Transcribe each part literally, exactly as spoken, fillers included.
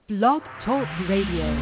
Blog Talk Radio.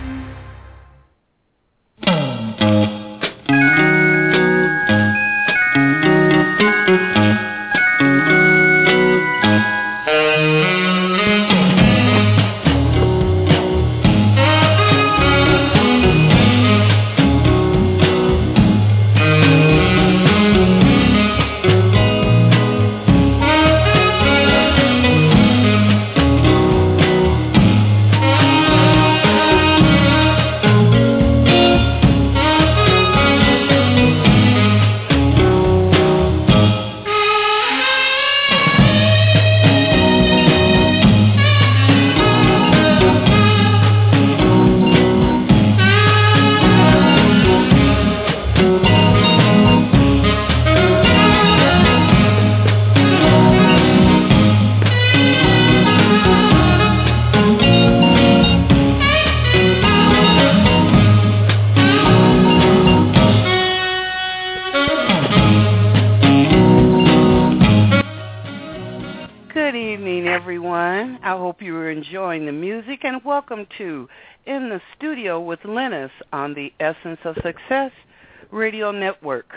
Welcome to In the Studio with Linus on the Essence of Success Radio Network.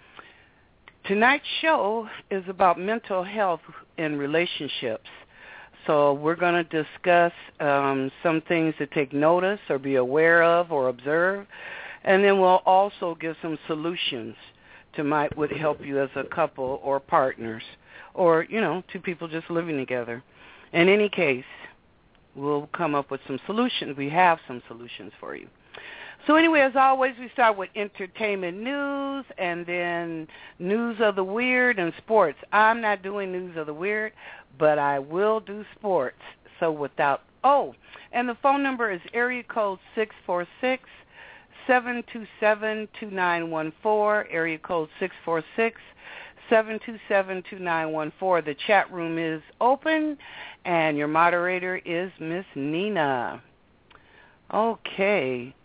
Tonight's show is about mental health in relationships. So we're going to discuss um, some things to take notice or be aware of or observe, and then we'll also give some solutions to might would help you as a couple or partners or, you know, two people just living together. In any case, we'll come up with some solutions. We have some solutions for you. So anyway, as always, we start with entertainment news and then news of the weird and sports. I'm not doing news of the weird, but I will do sports. So without, oh, and the phone number is area code six four six, seven two seven, two nine one four, area code six four six, seven two seven, two nine one four. The chat room is open, and your moderator is Miss Nina. Okay.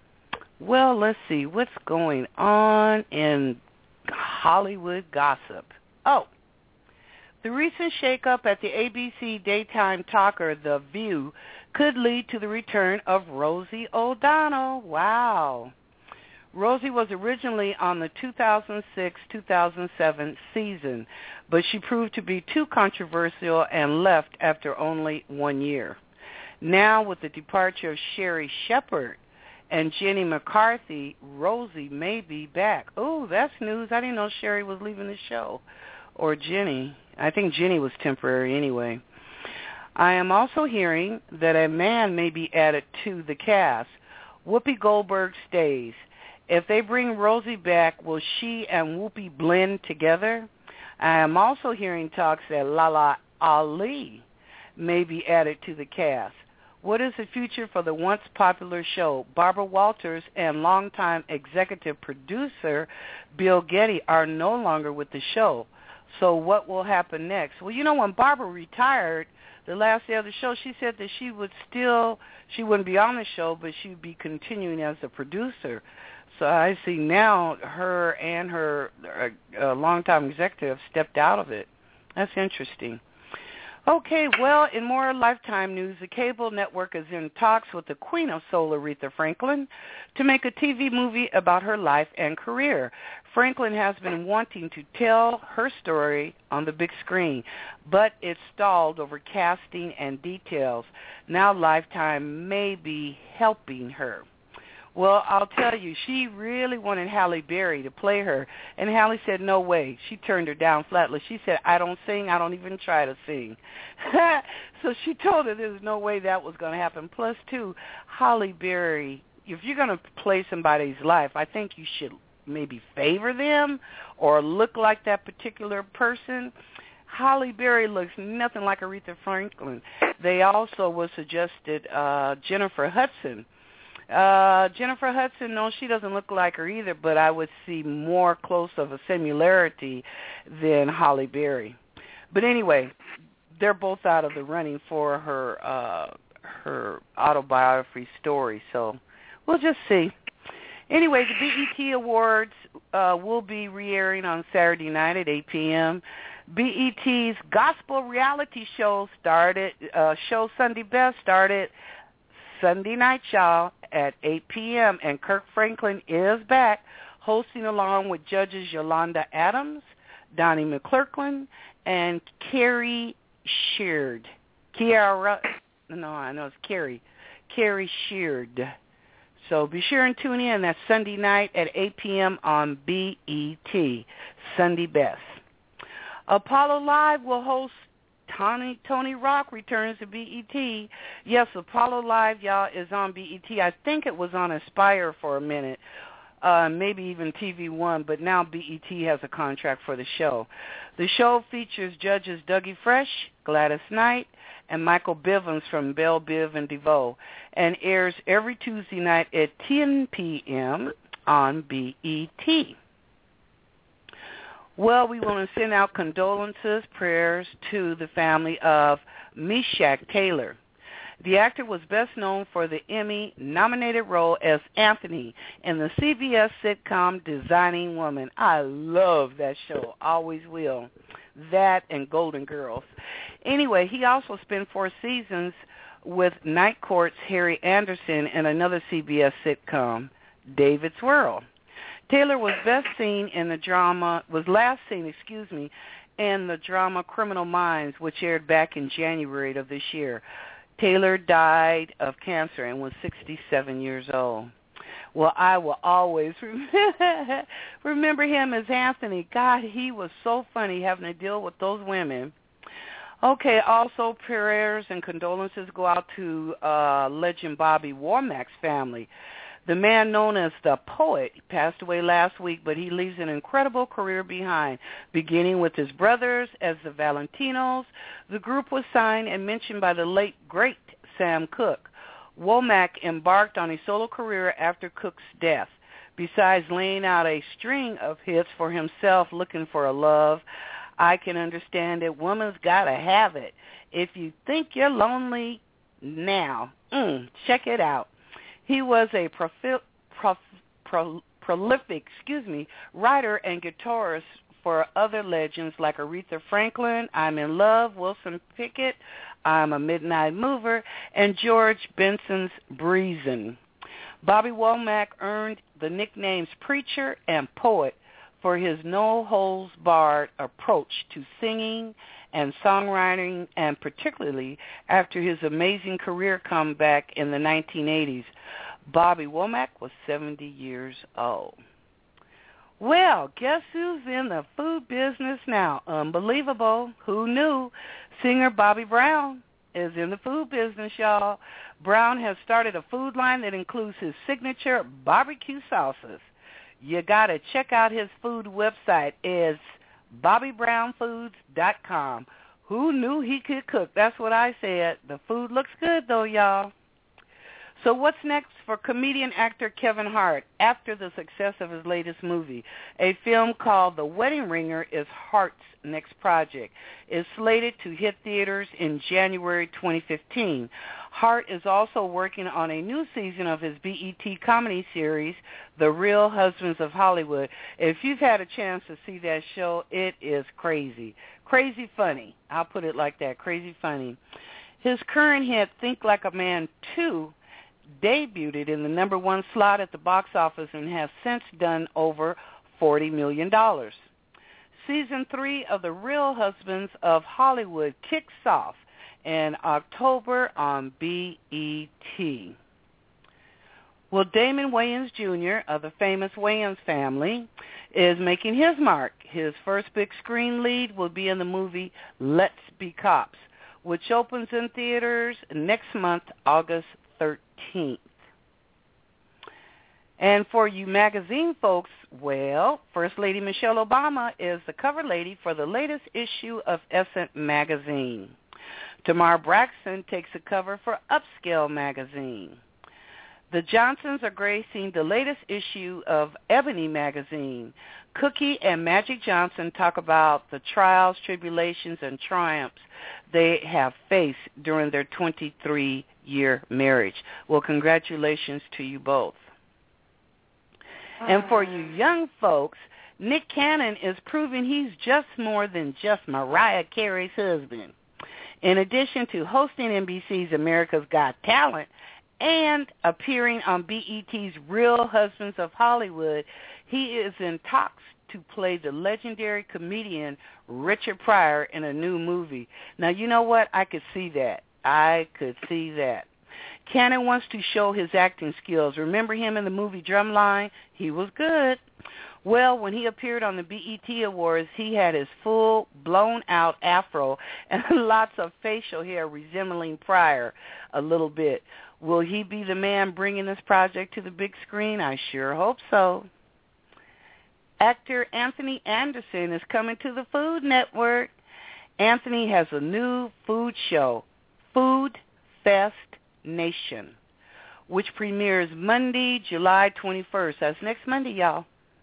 Well, let's see. What's going on in Hollywood gossip? Oh, the recent shakeup at the A B C daytime talker, The View, could lead to the return of Rosie O'Donnell. Wow. Rosie was originally on the two thousand six two thousand seven season, but she proved to be too controversial and left after only one year. Now, with the departure of Sherry Shepherd and Jenny McCarthy, Rosie may be back. Oh, that's news. I didn't know Sherry was leaving the show. Or Jenny. I think Jenny was temporary anyway. I am also hearing that a man may be added to the cast. Whoopi Goldberg stays. If they bring Rosie back, will she and Whoopi blend together? I am also hearing talks that Lala Ali may be added to the cast. What is the future for the once popular show? Barbara Walters and longtime executive producer Bill Getty are no longer with the show. So what will happen next? Well, you know, when Barbara retired, the last day of the show, she said that she would still, she wouldn't be on the show, but she would be continuing as a producer. So I see now her and her uh, longtime executive stepped out of it. That's interesting. Okay, well, in more Lifetime news, the cable network is in talks with the Queen of Soul, Aretha Franklin, to make a T V movie about her life and career. Franklin has been wanting to tell her story on the big screen, but it stalled over casting and details. Now Lifetime may be helping her. Well, I'll tell you, she really wanted Halle Berry to play her, and Halle said, no way. She turned her down flatly. She said, I don't sing. I don't even try to sing. So she told her there's no way that was going to happen. Plus, too, Halle Berry, if you're going to play somebody's life, I think you should maybe favor them or look like that particular person. Halle Berry looks nothing like Aretha Franklin. They also was suggested uh, Jennifer Hudson. Uh, Jennifer Hudson, no, she doesn't look like her either, but I would see more close of a similarity than Halle Berry. But anyway, they're both out of the running for her uh, her autobiography story, so we'll just see. Anyway, the B E T Awards uh, will be re-airing on Saturday night at eight p.m. B E T's gospel reality show started, uh, show Sunday Best started Sunday night, y'all, at eight p.m., and Kirk Franklin is back, hosting along with judges Yolanda Adams, Donnie McClurkin, and Carrie Sheard. Kiara, no, I know it's Carrie. Carrie Sheard. So be sure and tune in. That's Sunday night at eight p.m. on B E T, Sunday Best. Apollo Live will host Tony, Tony Rock returns to B E T. Yes, Apollo Live, y'all, is on B E T. I think it was on Aspire for a minute, uh, maybe even T V One, but now B E T has a contract for the show. The show features judges Dougie Fresh, Gladys Knight, and Michael Bivens from Belle Biv and DeVoe, and airs every Tuesday night at ten p.m. on B E T. Well, we want to send out condolences, prayers to the family of Meshach Taylor. The actor was best known for the Emmy-nominated role as Anthony in the C B S sitcom Designing Woman. I love that show, always will. That and Golden Girls. Anyway, he also spent four seasons with Night Court's Harry Anderson in another C B S sitcom, David's World. Taylor was best seen in the drama, was last seen, excuse me, in the drama Criminal Minds, which aired back in January of this year. Taylor died of cancer and was sixty-seven years old. Well, I will always remember him as Anthony. God, he was so funny having to deal with those women. Okay, also prayers and condolences go out to uh, legend Bobby Womack's family. The man known as the Poet passed away last week, but he leaves an incredible career behind, beginning with his brothers as the Valentinos. The group was signed and mentioned by the late, great Sam Cooke. Womack embarked on a solo career after Cooke's death. Besides laying out a string of hits for himself, Looking for a Love, I Can Understand It, Woman's Gotta Have It, If You Think You're Lonely Now, mm, check it out. He was a profi- prof- pro- prolific, excuse me, writer and guitarist for other legends like Aretha Franklin, I'm in Love, Wilson Pickett, I'm a Midnight Mover, and George Benson's Breezin'. Bobby Womack earned the nicknames Preacher and Poet for his no-holds-barred approach to singing and songwriting, and particularly after his amazing career comeback in the nineteen eighties. Bobby Womack was seventy years old. Well, guess who's in the food business now? Unbelievable. Who knew? Singer Bobby Brown is in the food business, y'all. Brown has started a food line that includes his signature barbecue sauces. You got to check out his food website. It's bobby brown foods dot com. Who knew he could cook? That's what I said. The food looks good, though, y'all. So what's next for comedian actor Kevin Hart after the success of his latest movie? A film called The Wedding Ringer is Hart's next project. It's slated to hit theaters in January twenty fifteen. Hart is also working on a new season of his B E T comedy series, The Real Husbands of Hollywood. If you've had a chance to see that show, it is crazy. Crazy funny. I'll put it like that, crazy funny. His current hit, Think Like a Man two, debuted in the number one slot at the box office and has since done over forty million dollars. Season three of The Real Husbands of Hollywood kicks off in October on B E T. Well, Damon Wayans Junior of the famous Wayans family is making his mark. His first big screen lead will be in the movie Let's Be Cops, which opens in theaters next month, August thirteenth. And for you magazine folks, well, First Lady Michelle Obama is the cover lady for the latest issue of Essence magazine. Tamar Braxton takes the cover for Upscale magazine. The Johnsons are gracing the latest issue of Ebony magazine. Cookie and Magic Johnson talk about the trials, tribulations, and triumphs they have faced during their twenty-three-year marriage. Well, congratulations to you both. And for you young folks, Nick Cannon is proving he's just more than just Mariah Carey's husband. In addition to hosting N B C's America's Got Talent And appearing on B E T's Real Husbands of Hollywood, he is in talks to play the legendary comedian Richard Pryor in a new movie. Now, you know what? I could see that. I could see that. Cannon wants to show his acting skills. Remember him in the movie Drumline? He was good. Well, when he appeared on the B E T Awards, he had his full, blown-out afro and lots of facial hair resembling Pryor a little bit. Will he be the man bringing this project to the big screen? I sure hope so. Actor Anthony Anderson is coming to the Food Network. Anthony has a new food show, Food Fest Nation, which premieres Monday, July twenty-first. That's next Monday, y'all,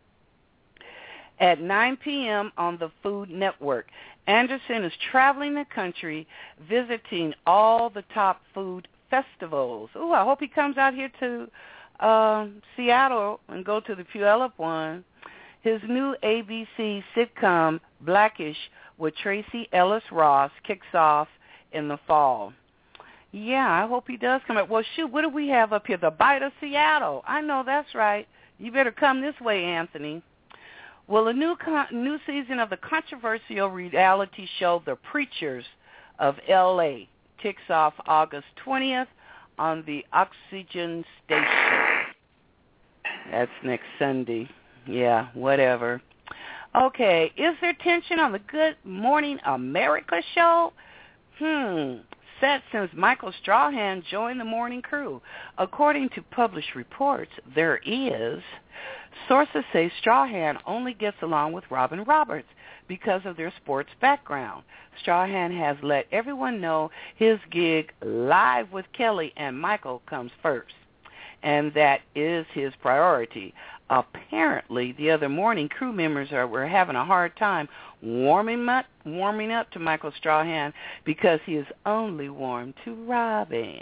at nine p.m. on the Food Network. Anderson is traveling the country, visiting all the top food festivals. Ooh, I hope he comes out here to um, Seattle and go to the Puyallup one. His new A B C sitcom, Blackish, with Tracy Ellis Ross, kicks off in the fall. Yeah, I hope he does come up. Well, shoot, what do we have up here? The Bite of Seattle. I know that's right. You better come this way, Anthony. Well, a new con- new season of the controversial reality show The Preachers of L A kicks off August twentieth on the Oxygen Station. That's next Sunday. Yeah, whatever. Okay, is there tension on the Good Morning America show? Hmm, set since Michael Strahan joined the morning crew. According to published reports, there is. Sources say Strahan only gets along with Robin Roberts because of their sports background. Strahan has let everyone know his gig live with Kelly and Michael comes first, and that is his priority. Apparently, the other morning crew members are were having a hard time warming up, warming up to Michael Strahan because he is only warm to Robin.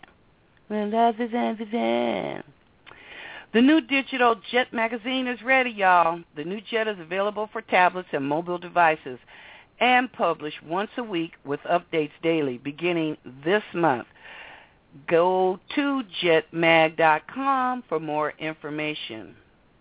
The new digital Jet magazine is ready, y'all. The new Jet is available for tablets and mobile devices and published once a week with updates daily beginning this month. Go to jet mag dot com for more information.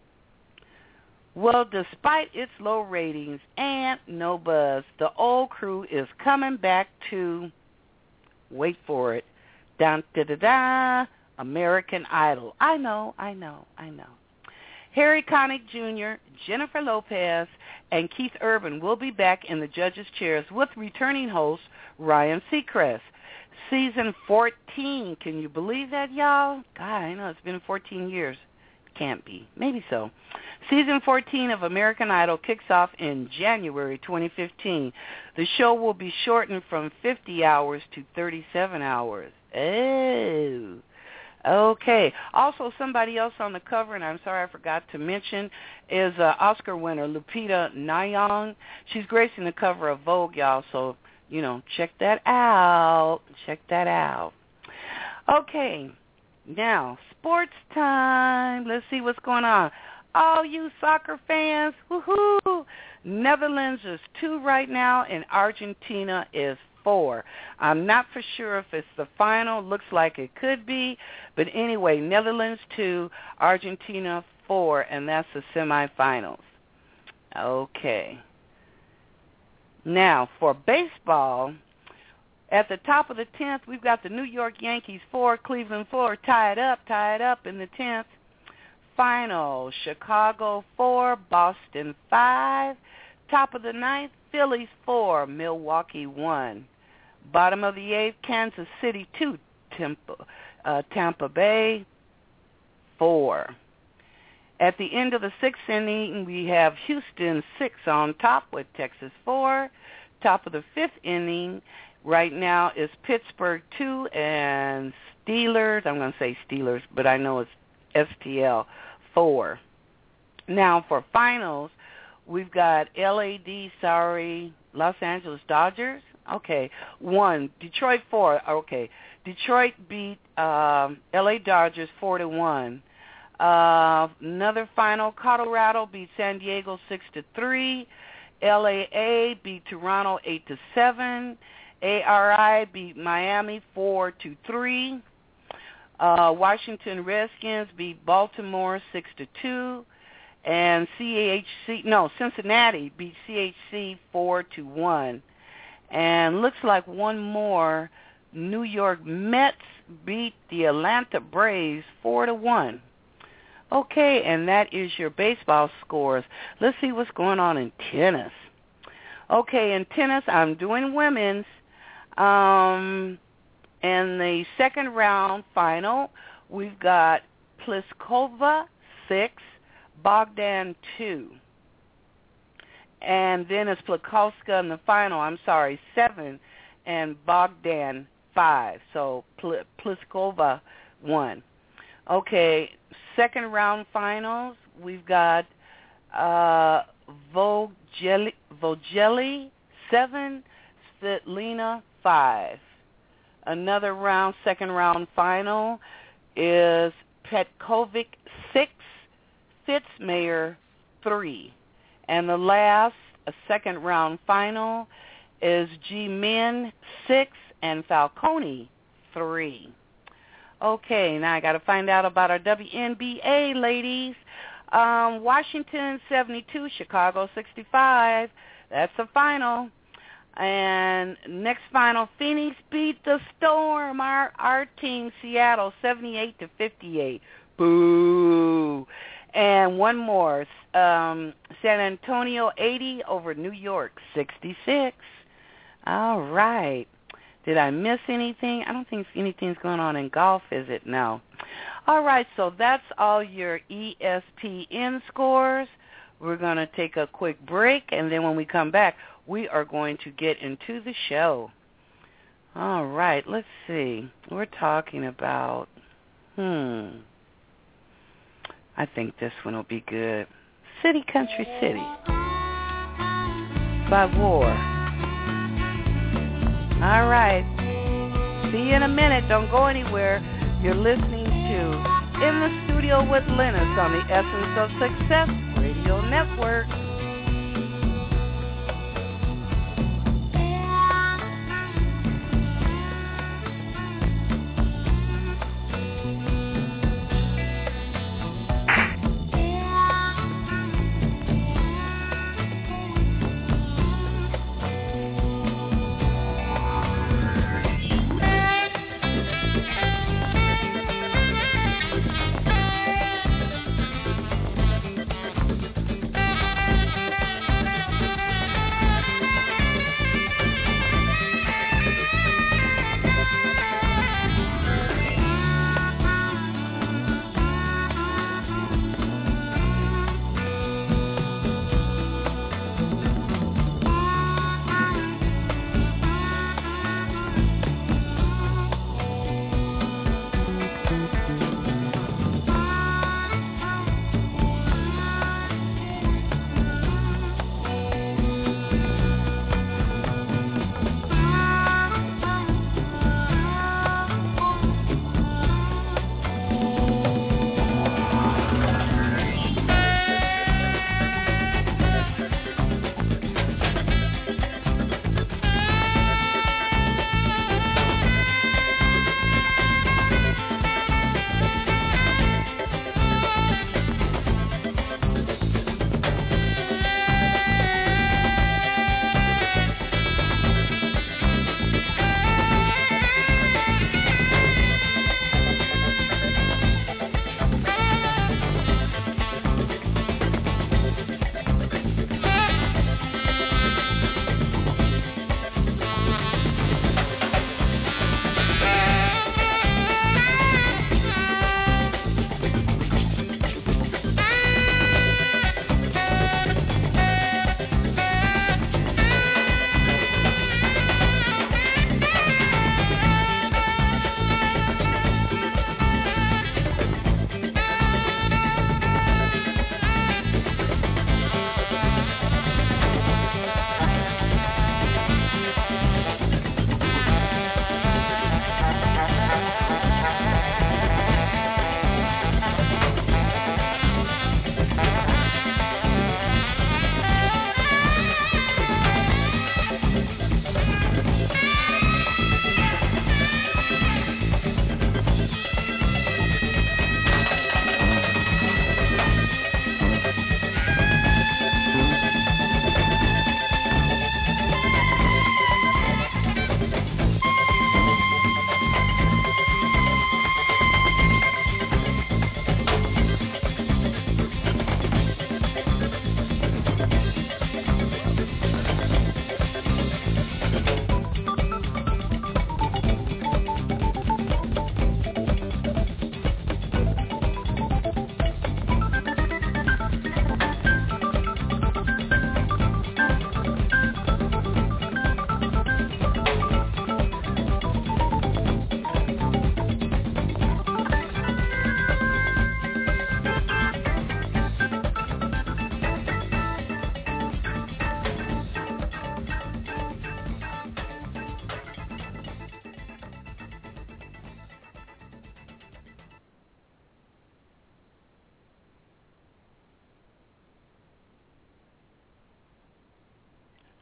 Well, despite its low ratings and no buzz, the old crew is coming back to, wait for it, dun, da, da, da, American Idol. I know, I know, I know. Harry Connick Junior, Jennifer Lopez, and Keith Urban will be back in the judges' chairs with returning host Ryan Seacrest. Season fourteen, can you believe that, y'all? God, I know it's been fourteen years. Can't be. Maybe so. Season fourteen of American Idol kicks off in January twenty fifteen. The show will be shortened from fifty hours to thirty-seven hours. Oh. Okay. Also, somebody else on the cover, and I'm sorry I forgot to mention, is uh, Oscar winner Lupita Nyong. She's gracing the cover of Vogue, y'all, so, you know, check that out. Check that out. Okay. Now, sports time. Let's see what's going on. All you soccer fans, woohoo! Netherlands is two right now, and Argentina is four. I'm not for sure if it's the final. Looks like it could be. But anyway, Netherlands two, Argentina four, and that's the semifinals. Okay. Now, for baseball, at the top of the tenth, we've got the New York Yankees four, Cleveland four, tied up, tied up in the tenth. Final, Chicago four, Boston five. Top of the ninth, Phillies four, Milwaukee one. Bottom of the eighth, Kansas City two, Tampa, uh, Tampa Bay four. At the end of the sixth inning, we have Houston six on top with Texas four. Top of the fifth inning right now is Pittsburgh two and Steelers. I'm going to say Steelers, but I know it's S T L four. Now for finals, we've got L A D, sorry, Los Angeles Dodgers. Okay, one. Detroit four. Okay, Detroit beat uh, L A Dodgers four to one. Uh, another final, Colorado beat San Diego six to three. L A A beat Toronto eight to seven. A R I beat Miami four to three. Uh, Washington Redskins beat Baltimore six to two, and C H C no Cincinnati beat C H C four to one, and looks like one more. New York Mets beat the Atlanta Braves four to one. Okay, and that is your baseball scores. Let's see what's going on in tennis. Okay, in tennis, I'm doing women's. Um, in the second round final, we've got Pliskova six, Bogdan two. And then it's Pliskova in the final, I'm sorry, seven, and Bogdan five. So Pl- Pliskova won. Okay, second round finals, we've got uh, Vogeli, Vogeli seven, Svetlana five. Another round, second round final is Petkovic six, Fitzmayer three. And the last, a second round final is G-Min six and Falcone three. Okay, now I got to find out about our W N B A, ladies. Um, Washington seventy-two, Chicago sixty-five. That's the final. And next final, Phoenix beat the Storm, our our team, Seattle, seventy-eight to fifty-eight. Boo. And one more, um, San Antonio eighty over New York sixty-six. All right. Did I miss anything? I don't think anything's going on in golf, is it? No. All right, so that's all your E S P N scores. We're going to take a quick break, and then when we come back, we are going to get into the show. All right, let's see. We're talking about, hmm, I think this one will be good. City, Country, City by War. All right. See you in a minute. Don't go anywhere. You're listening to In the Studio with Linus on the Essence of Success Radio Network.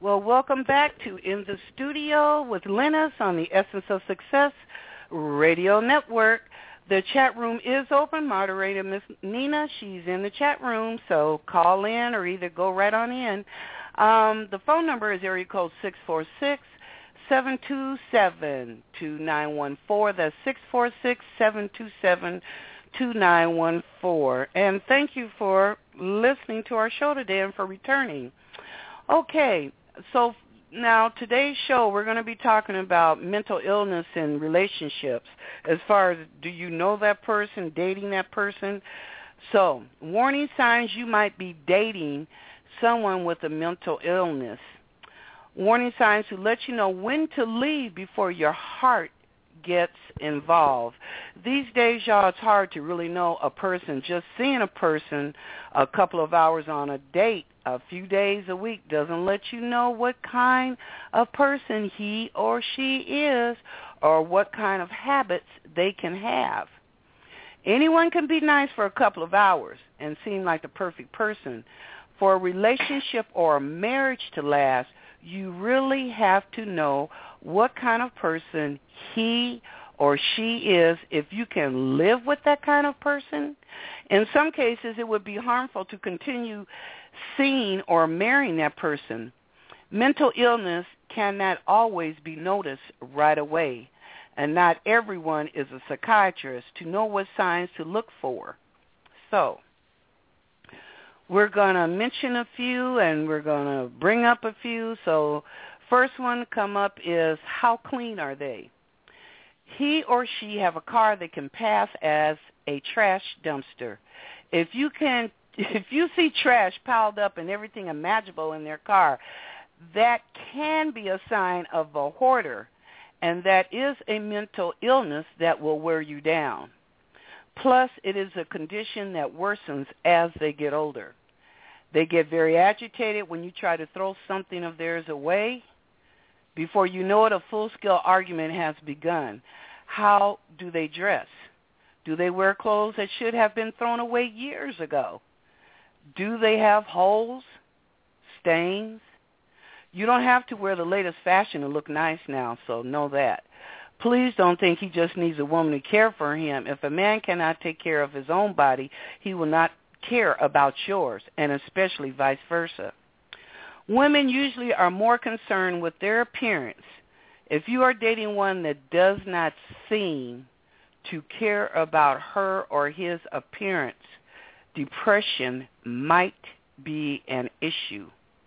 Well, welcome back to In the Studio with Linus on the Essence of Success Radio Network. The chat room is open. Moderator Miss Nina, she's in the chat room, so call in or either go right on in. Um, the phone number is area code six four six, seven two seven, two nine one four. That's six four six, seven two seven, two nine one four. And thank you for listening to our show today and for returning. Okay, so now today's show we're going to be talking about mental illness in relationships as far as do you know that person, dating that person. So warning signs you might be dating someone with a mental illness. Warning signs to let you know when to leave before your heart gets involved. These days, y'all, it's hard to really know a person. Just seeing a person a couple of hours on a date, a few days a week, doesn't let you know what kind of person he or she is or what kind of habits they can have. Anyone can be nice for a couple of hours and seem like the perfect person. For a relationship or a marriage to last, you really have to know what kind of person he or she is if you can live with that kind of person. In some cases, it would be harmful to continue seeing or marrying that person. Mental illness cannot always be noticed right away, and not everyone is a psychiatrist to know what signs to look for. So we're going to mention a few, and we're going to bring up a few. So first one to come up is how clean are they? He or she have a car that can pass as a trash dumpster. If you can, if you see trash piled up and everything imaginable in their car, that can be a sign of a hoarder, and that is a mental illness that will wear you down. Plus, it is a condition that worsens as they get older. They get very agitated when you try to throw something of theirs away. Before you know it, a full-scale argument has begun. How do they dress? Do they wear clothes that should have been thrown away years ago? Do they have holes, stains? You don't have to wear the latest fashion to look nice now, so know that. Please don't think he just needs a woman to care for him. If a man cannot take care of his own body, he will not care about yours, and especially vice versa. Women usually are more concerned with their appearance. If you are dating one that does not seem to care about her or his appearance, depression might be an issue.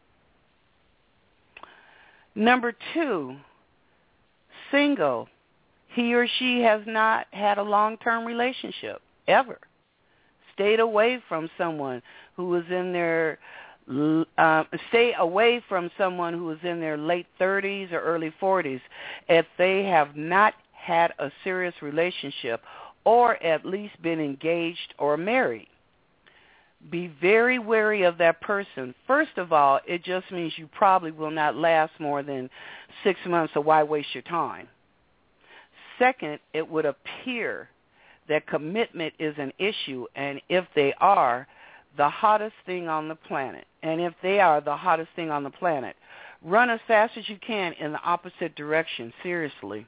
Number two, single. He or she has not had a long-term relationship, ever. Stayed away from someone who was in their, uh, stay away from someone who was in their late thirties or early forties if they have not had a serious relationship or at least been engaged or married. Be very wary of that person. First of all, it just means you probably will not last more than six months, so why waste your time? Second, it would appear that commitment is an issue, and if they are, the hottest thing on the planet, and if they are the hottest thing on the planet, run as fast as you can in the opposite direction, seriously.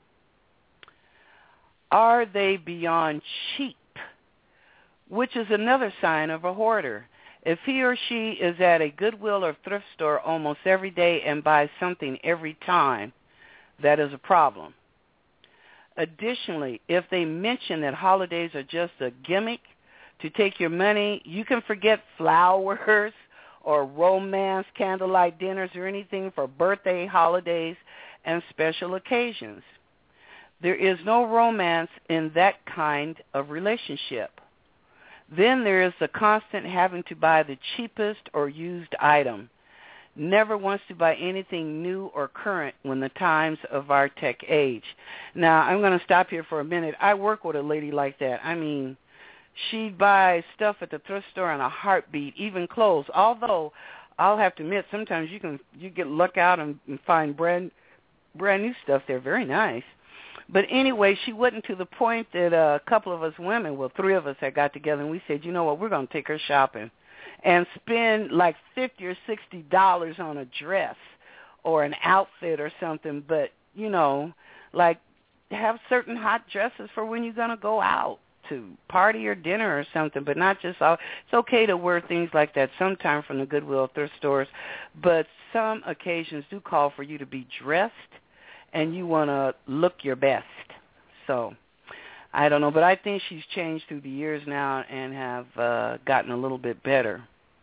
Are they beyond cheap? Which is another sign of a hoarder. If he or she is at a Goodwill or thrift store almost every day and buys something every time, that is a problem. Additionally, if they mention that holidays are just a gimmick to take your money, you can forget flowers or romance, candlelight dinners, or anything for birthday, holidays, and special occasions. There is no romance in that kind of relationship. Then there is the constant having to buy the cheapest or used item. Never wants to buy anything new or current when the times of our tech age. Now, I'm going to stop here for a minute. I work with a lady like that. I mean, she'd buy stuff at the thrift store in a heartbeat, even clothes. Although, I'll have to admit, sometimes you can you get luck out and, and find brand brand new stuff there. Very nice. But anyway, she wasn't to the point that a couple of us women, well, three of us had got together, and we said, you know what, we're going to take her shopping and spend like fifty or sixty dollars on a dress or an outfit or something, but, you know, like have certain hot dresses for when you're going to go out to party or dinner or something, but not just all. It's okay to wear things like that sometime from the Goodwill thrift stores, but some occasions do call for you to be dressed and you want to look your best. So I don't know, but I think she's changed through the years now and have uh, gotten a little bit better.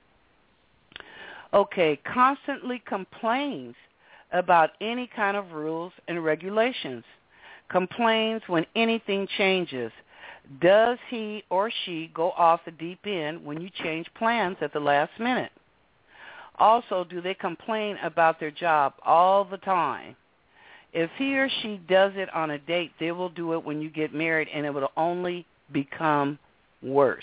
Okay, constantly complains about any kind of rules and regulations. Complains when anything changes. Does he or she go off the deep end when you change plans at the last minute? Also, do they complain about their job all the time? If he or she does it on a date, they will do it when you get married, and it will only become worse.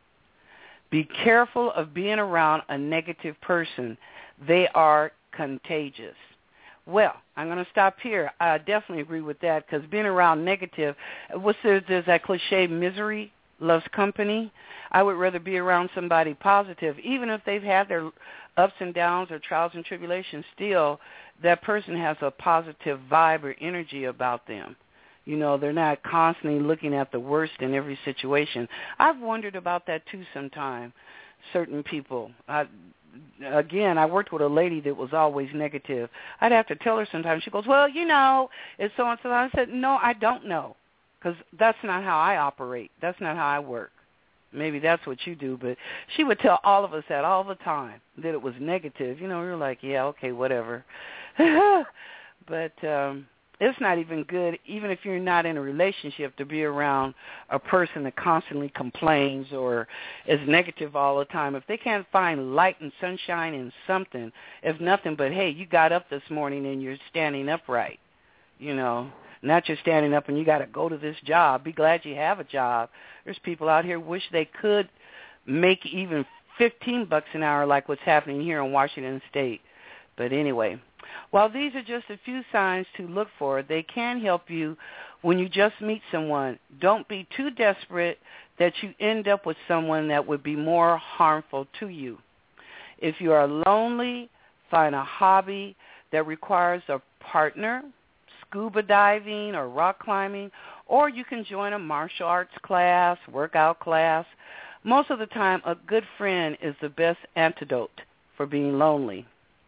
Be careful of being around a negative person. They are contagious. Well, I'm going to stop here. I definitely agree with that because being around negative, what's there, there's that cliche, misery loves company. I would rather be around somebody positive, even if they've had their ups and downs or trials and tribulations. Still, that person has a positive vibe or energy about them. You know, they're not constantly looking at the worst in every situation. I've wondered about that too sometimes, certain people. I, again, I worked with a lady that was always negative. I'd have to tell her sometimes. She goes, well, you know, it's so-and-so. I said, no, I don't know, because that's not how I operate. That's not how I work. Maybe that's what you do, but she would tell all of us that all the time, that it was negative. You know, we were like, yeah, okay, whatever. But um, it's not even good, even if you're not in a relationship, to be around a person that constantly complains or is negative all the time. If they can't find light and sunshine in something, if nothing but, hey, you got up this morning and you're standing upright, you know, not just standing up and you got to go to this job. Be glad you have a job. There's people out here wish they could make even fifteen bucks an hour like what's happening here in Washington State. But anyway, while these are just a few signs to look for, they can help you when you just meet someone. Don't be too desperate that you end up with someone that would be more harmful to you. If you are lonely, find a hobby that requires a partner, scuba diving or rock climbing, or you can join a martial arts class, workout class. Most of the time, a good friend is the best antidote for being lonely.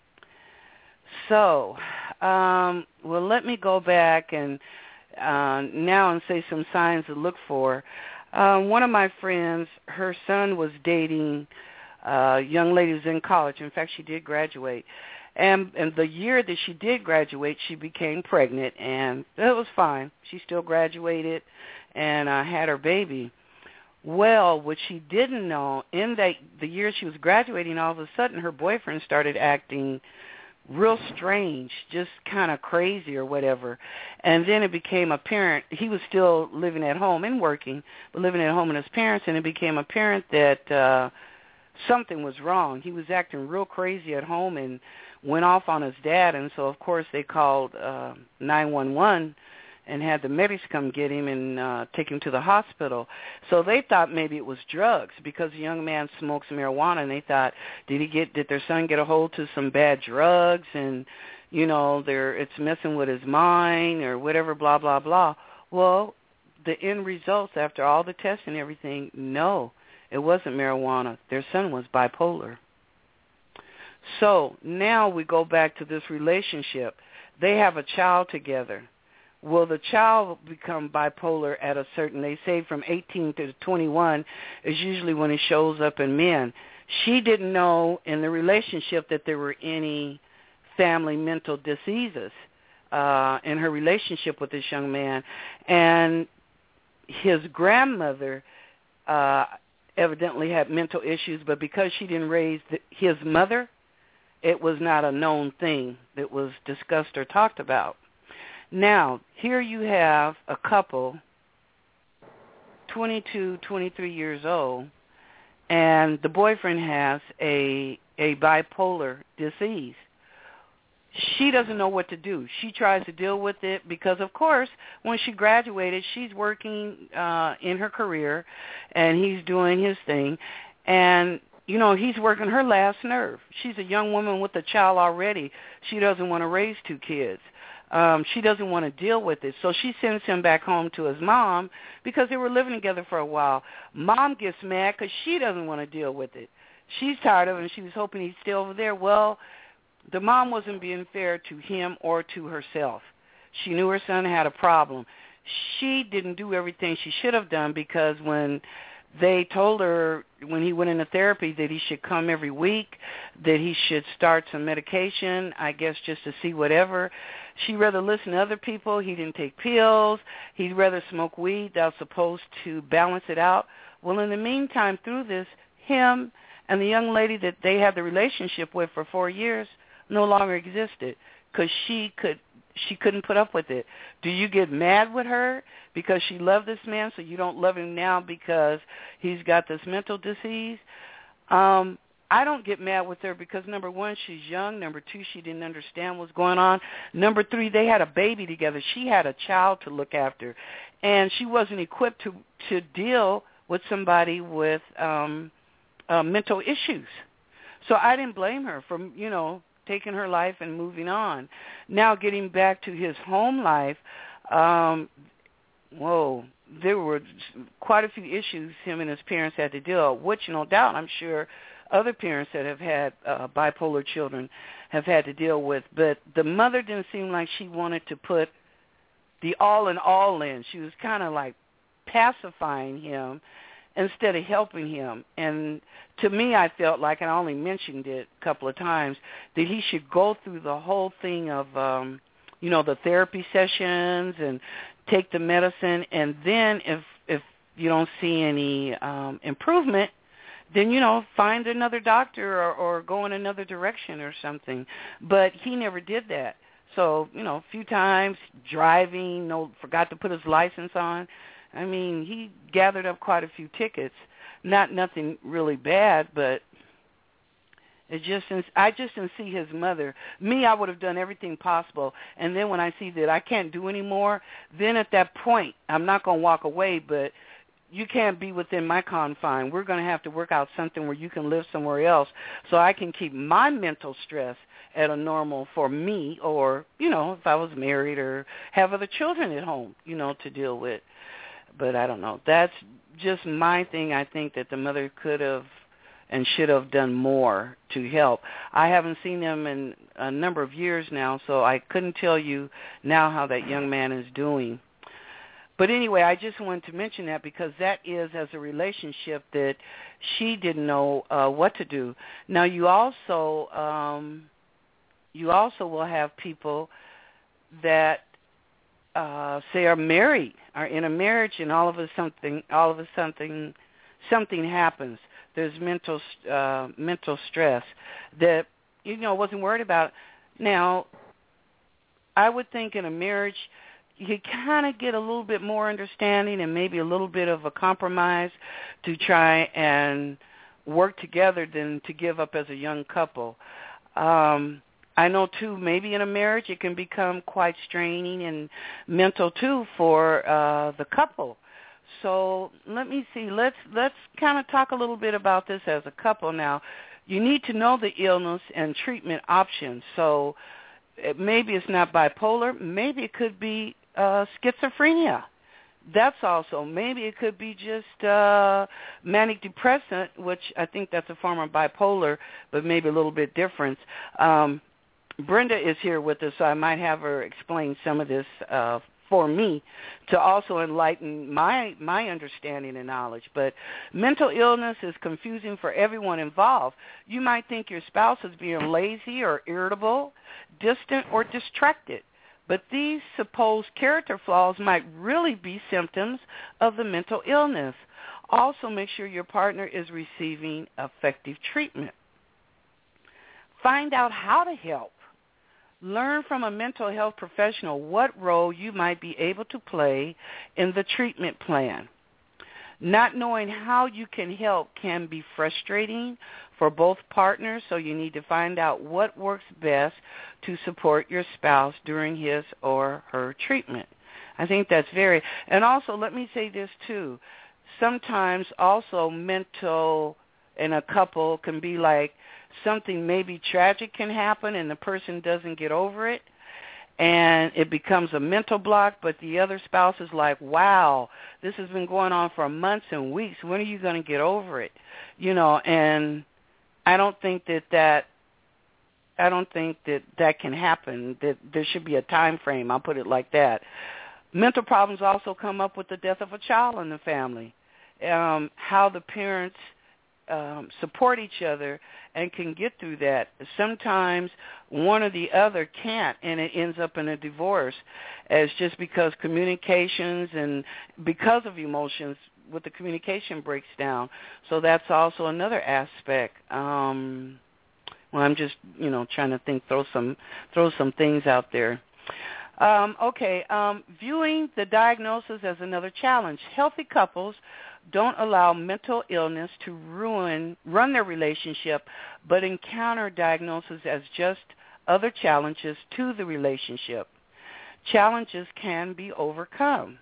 So, um, well, let me go back and uh, now and say some signs to look for. Um, one of my friends, her son was dating a young lady who's in college. In fact, she did graduate. And, and the year that she did graduate, she became pregnant, and it was fine. She still graduated and uh, had her baby. Well, what she didn't know, in that the year she was graduating, all of a sudden her boyfriend started acting real strange, just kind of crazy or whatever. And then it became apparent, he was still living at home and working, but living at home with his parents, and it became apparent that uh, something was wrong. He was acting real crazy at home and went off on his dad, and so, of course, they called uh, nine one one and had the medics come get him and uh, take him to the hospital. So they thought maybe it was drugs because the young man smokes marijuana, and they thought, did he get, did their son get a hold to some bad drugs, and, you know, they're, it's messing with his mind or whatever, blah, blah, blah. Well, the end results after all the tests and everything, no, it wasn't marijuana. Their son was bipolar. So now we go back to this relationship. They have a child together. Will the child become bipolar at a certain, they say from eighteen to twenty-one is usually when it shows up in men. She didn't know in the relationship that there were any family mental diseases uh, in her relationship with this young man. And his grandmother uh, evidently had mental issues, but because she didn't raise the, his mother, it was not a known thing that was discussed or talked about. Now, here you have a couple, twenty-two, twenty-three years old, and the boyfriend has a a bipolar disease. She doesn't know what to do. She tries to deal with it because, of course, when she graduated, she's working uh, in her career, and he's doing his thing, and you know, he's working her last nerve. She's a young woman with a child already. She doesn't want to raise two kids. Um, she doesn't want to deal with it. So she sends him back home to his mom because they were living together for a while. Mom gets mad because she doesn't want to deal with it. She's tired of it, and she was hoping he'd stay over there. Well, the mom wasn't being fair to him or to herself. She knew her son had a problem. She didn't do everything she should have done because when they told her when he went into therapy that he should come every week, that he should start some medication, I guess just to see whatever. She'd rather listen to other people. He didn't take pills. He'd rather smoke weed that was supposed to balance it out. Well, in the meantime, through this, him and the young lady that they had the relationship with for four years no longer existed because she could she couldn't put up with it. Do you get mad with her because she loved this man so you don't love him now because he's got this mental disease? Um, I don't get mad with her because, number one, she's young. Number two, she didn't understand what's going on. Number three, they had a baby together. She had a child to look after, and she wasn't equipped to, to deal with somebody with um, uh, mental issues. So I didn't blame her for, you know, taking her life and moving on. Now getting back to his home life, um, whoa, there were quite a few issues him and his parents had to deal with, which no doubt I'm sure other parents that have had uh, bipolar children have had to deal with. But the mother didn't seem like she wanted to put the all in all in. She was kind of like pacifying him instead of helping him. And to me, I felt like, and I only mentioned it a couple of times, that he should go through the whole thing of, um, you know, the therapy sessions and take the medicine. And then if, if you don't see any um, improvement, then, you know, find another doctor or, or go in another direction or something. But he never did that. So, you know, a few times driving, no, forgot to put his license on. I mean, he gathered up quite a few tickets. Not nothing really bad, but it just I just didn't see his mother. Me, I would have done everything possible. And then when I see that I can't do any more, then at that point, I'm not going to walk away, but you can't be within my confine. We're going to have to work out something where you can live somewhere else so I can keep my mental stress at a normal for me, or, you know, if I was married or have other children at home, you know, to deal with. But I don't know. That's just my thing. I think that the mother could have and should have done more to help. I haven't seen them in a number of years now, so I couldn't tell you now how that young man is doing. But anyway, I just wanted to mention that because that is as a relationship that she didn't know uh, what to do. Now, you also um, you also will have people that uh, say are married, are in a marriage, and all of a something, all of a something, something happens. There's mental uh, mental stress that you know wasn't worried about. Now, I would think in a marriage, you kind of get a little bit more understanding and maybe a little bit of a compromise to try and work together than to give up as a young couple. Um, I know, too, maybe in a marriage it can become quite straining and mental, too, for uh, the couple. So let me see. Let's let's kind of talk a little bit about this as a couple now. You need to know the illness and treatment options. So it, maybe it's not bipolar. Maybe it could be uh, schizophrenia. That's also, maybe it could be just uh, manic depressant, which I think that's a form of bipolar, but maybe a little bit different. Um, Brenda is here with us, so I might have her explain some of this uh, for me to also enlighten my my understanding and knowledge. But mental illness is confusing for everyone involved. You might think your spouse is being lazy or irritable, distant, or distracted. But these supposed character flaws might really be symptoms of the mental illness. Also, make sure your partner is receiving effective treatment. Find out how to help. Learn from a mental health professional what role you might be able to play in the treatment plan. Not knowing how you can help can be frustrating for both partners, so you need to find out what works best to support your spouse during his or her treatment. I think that's very, and also let me say this too, sometimes also mental in a couple can be like something maybe tragic can happen and the person doesn't get over it, and it becomes a mental block, but the other spouse is like, wow, this has been going on for months and weeks. When are you going to get over it? You know, and I don't think that that, I don't think that that can happen, that there should be a time frame. I'll put it like that. Mental problems also come up with the death of a child in the family, um, how the parents um, support each other and can get through that. Sometimes one or the other can't, and it ends up in a divorce as just because communications and because of emotions with the communication breaks down. So that's also another aspect. Um, well, I'm just, you know, trying to think, throw some, throw some things out there. Um, okay, um, viewing the diagnosis as another challenge. Healthy couples don't allow mental illness to ruin, run their relationship, but encounter diagnosis as just other challenges to the relationship. Challenges can be overcome.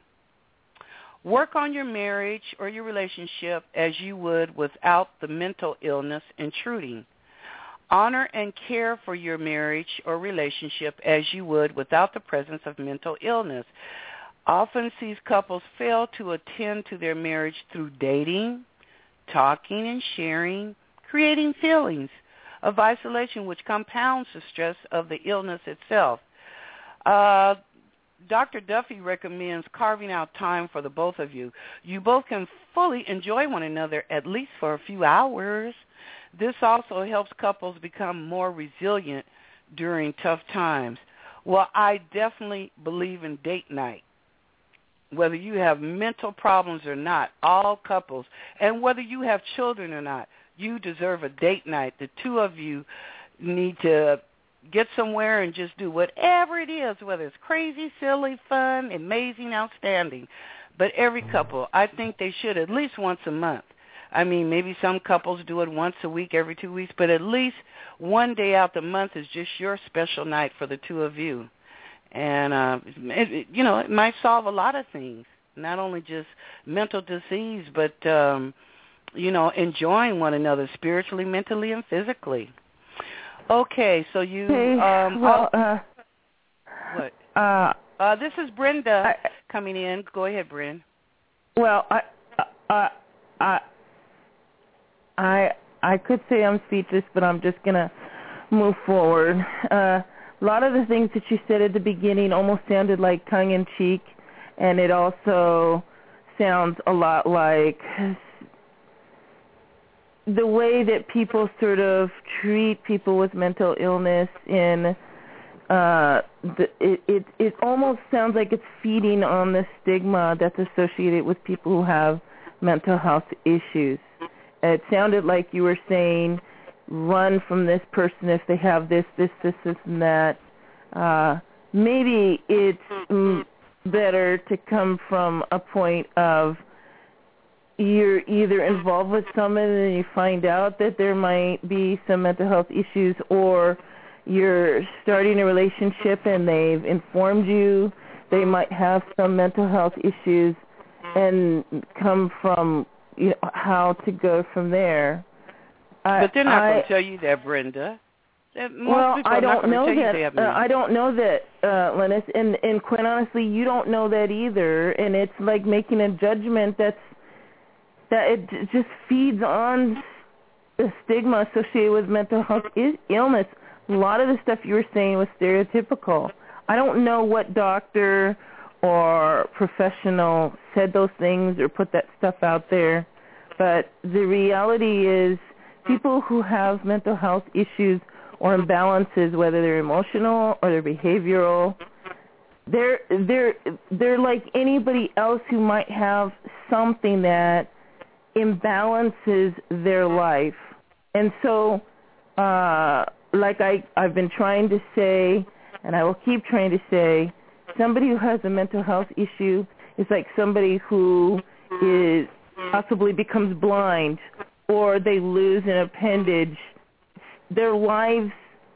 Work on your marriage or your relationship as you would without the mental illness intruding. Honor and care for your marriage or relationship as you would without the presence of mental illness. Often sees couples fail to attend to their marriage through dating, talking and sharing, creating feelings of isolation, which compounds the stress of the illness itself. Uh, Doctor Duffy recommends carving out time for the both of you. You both can fully enjoy one another at least for a few hours. This also helps couples become more resilient during tough times. Well, I definitely believe in date night. Whether you have mental problems or not, all couples, and whether you have children or not, you deserve a date night. The two of you need to get somewhere and just do whatever it is, whether it's crazy, silly, fun, amazing, outstanding. But every couple, I think they should at least once a month. I mean, maybe some couples do it once a week, every two weeks, but at least one day out the month is just your special night for the two of you. And, uh, it, it, you know, it might solve a lot of things, not only just mental disease, but, um, you know, enjoying one another spiritually, mentally, and physically. Okay, so you... Hey, um, well, oh, uh, what? Uh, uh, this is Brenda I, coming in. Go ahead, Brenda. Well, I, uh, I, I, I could say I'm speechless, but I'm just going to move forward. Uh, a lot of the things that you said at the beginning almost sounded like tongue-in-cheek, and it also sounds a lot like the way that people sort of treat people with mental illness in uh, the, it, it, it almost sounds like it's feeding on the stigma that's associated with people who have mental health issues. It sounded like you were saying, run from this person if they have this, this, this, this, and that. Uh, maybe it's mm, better to come from a point of you're either involved with someone and you find out that there might be some mental health issues, or you're starting a relationship and they've informed you they might have some mental health issues, and come from, you know, how to go from there. But they're not I, going to tell you that, Brenda. Most well, people I are not don't know tell that. You that uh, I don't know that, uh, Lennis, and and quite honestly, you don't know that either. And it's like making a judgment that's that it just feeds on the stigma associated with mental health is illness. A lot of the stuff you were saying was stereotypical. I don't know what doctor or professional said those things or put that stuff out there, but the reality is people who have mental health issues or imbalances, whether they're emotional or they're behavioral, they're they're they're like anybody else who might have something that imbalances their life. And so, uh, like I, I've been trying to say, and I will keep trying to say, somebody who has a mental health issue is like somebody who is possibly becomes blind, or they lose an appendage. Their lives,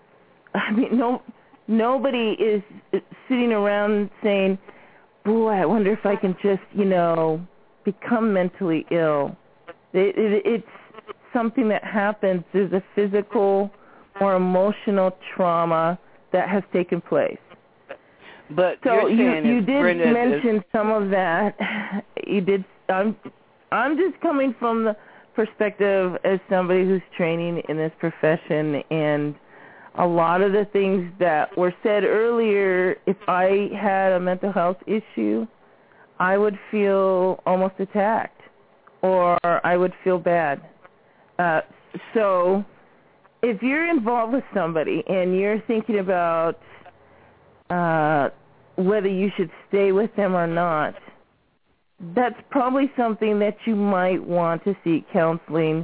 I mean, no, nobody is sitting around saying, boy, I wonder if I can just, you know, become mentally ill. It, it, it's something that happens, there's a physical or emotional trauma that has taken place. But so you're you saying you did Brenda mention is... some of that. You did. I'm I'm just coming from the perspective as somebody who's training in this profession, and a lot of the things that were said earlier, if I had a mental health issue, I would feel almost attacked, or I would feel bad. Uh, so if you're involved with somebody and you're thinking about uh, whether you should stay with them or not, that's probably something that you might want to seek counseling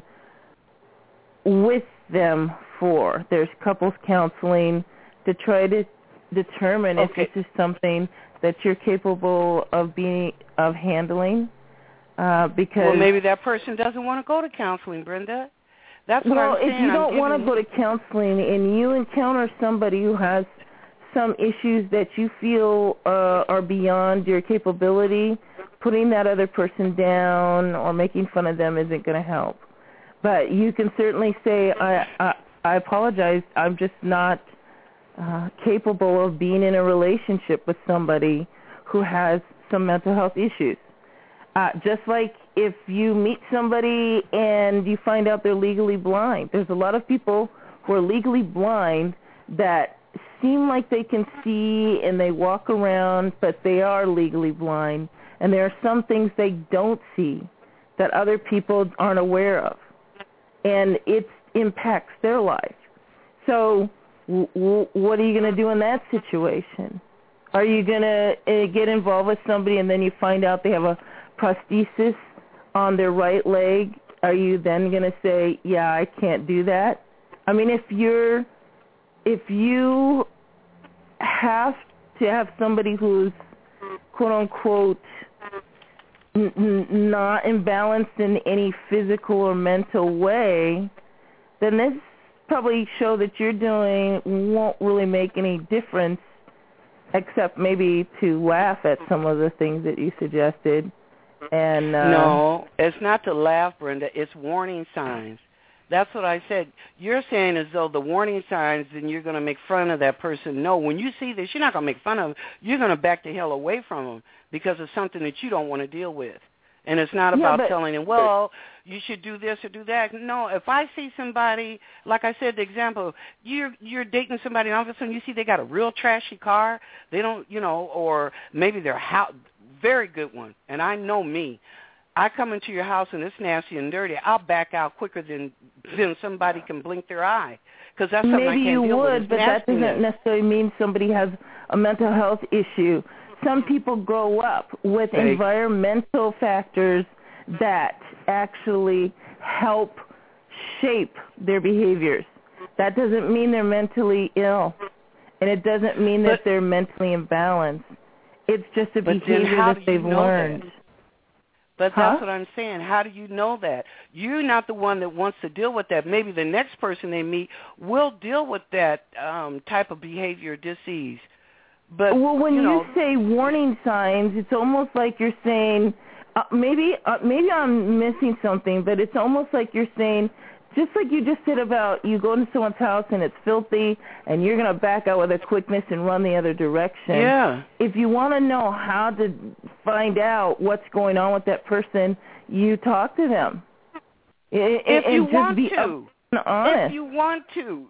with them for. There's couples counseling to try to determine okay. if this is something that you're capable of being of handling. Uh, because well, maybe that person doesn't want to go to counseling, Brenda. That's what well, I'm saying. if you don't want to giving... go to counseling and you encounter somebody who has some issues that you feel uh, are beyond your capability, putting that other person down or making fun of them isn't going to help. But you can certainly say, I, I, I apologize, I'm just not uh, capable of being in a relationship with somebody who has some mental health issues. Uh, just like if you meet somebody and you find out they're legally blind. There's a lot of people who are legally blind that seem like they can see and they walk around, but they are legally blind. And there are some things they don't see that other people aren't aware of. And it impacts their life. So w- w- what are you going to do in that situation? Are you going to uh, get involved with somebody and then you find out they have a prosthesis on their right leg? Are you then going to say, yeah, I can't do that? I mean, if you're, if you have to have somebody who's quote unquote n- n- not imbalanced in any physical or mental way, then this probably show that you're doing won't really make any difference, except maybe to laugh at some of the things that you suggested. And uh, no, it's not to laugh, Brenda. It's warning signs. That's what I said. You're saying as though the warning signs, then you're going to make fun of that person. No, when you see this, you're not going to make fun of them. You're going to back the hell away from them because of something that you don't want to deal with. And it's not yeah, about but, telling them, well, you should do this or do that. No, if I see somebody, like I said, the example, you're you're dating somebody and all of a sudden you see they got a real trashy car, they don't, you know, or maybe their house, very good one, and I know me. I come into your house and it's nasty and dirty, I'll back out quicker than than somebody can blink their eye, because that's something maybe I can't you deal would, with. but that doesn't necessarily mean somebody has a mental health issue. Some people grow up with Fake. environmental factors that actually help shape their behaviors. That doesn't mean they're mentally ill, and it doesn't mean but, that they're mentally imbalanced. It's just a behavior that they've learned. That? But huh? that's what I'm saying. How do you know that? You're not the one that wants to deal with that. Maybe the next person they meet will deal with that um, type of behavior, disease. But well, when you, you know, say warning signs, it's almost like you're saying, uh, maybe uh, maybe I'm missing something, but it's almost like you're saying, just like you just said about you go to someone's house and it's filthy and you're going to back out with a quickness and run the other direction. Yeah. If you want to know how to find out what's going on with that person, you talk to them. If and you just want be to. honest. If you want to.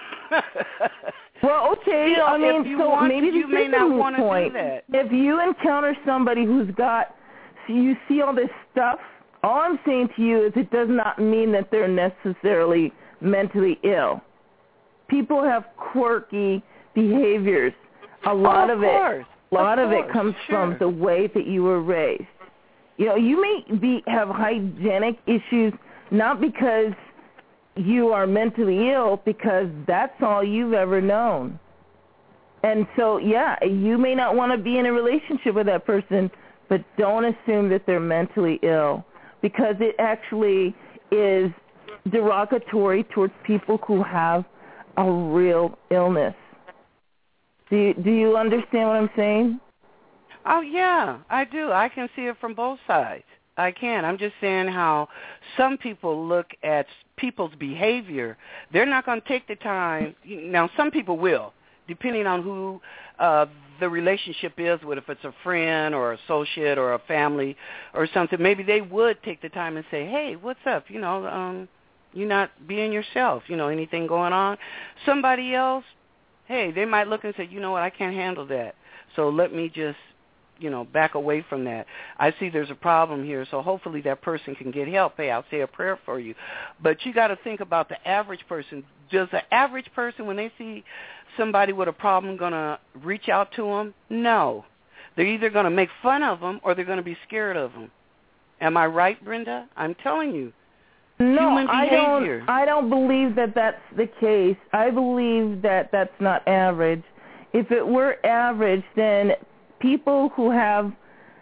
Well, okay, Still, I mean, if you so want maybe to, you this may is not a want to point. do that. If you encounter somebody who's got, you see all this stuff, all I'm saying to you is it does not mean that they're necessarily mentally ill. People have quirky behaviors. A lot oh, of, of it, a lot of, of course. it comes sure. from the way that you were raised. You know, you may be have hygienic issues not because you are mentally ill, because that's all you've ever known. And so, yeah, you may not want to be in a relationship with that person, but don't assume that they're mentally ill, because it actually is derogatory towards people who have a real illness. Do you, do you understand what I'm saying? Oh, yeah, I do. I can see it from both sides. I can. I'm just saying how some people look at people's behavior. They're not going to take the time. Now, some people will, depending on who uh, the relationship is with, if it's a friend or associate or a family or something. Maybe they would take the time and say, hey, what's up? You know, um, you're not being yourself. You know, anything going on? Somebody else, hey, they might look and say, you know what, I can't handle that. So let me just, you know, back away from that. I see there's a problem here, so hopefully that person can get help. Hey, I'll say a prayer for you. But you got to think about the average person. Does the average person, when they see somebody with a problem, going to reach out to them? No. They're either going to make fun of them or they're going to be scared of them. Am I right, Brenda? I'm telling you. No, Human behavior. I don't. I don't believe that that's the case. I believe that that's not average. If it were average, then people who have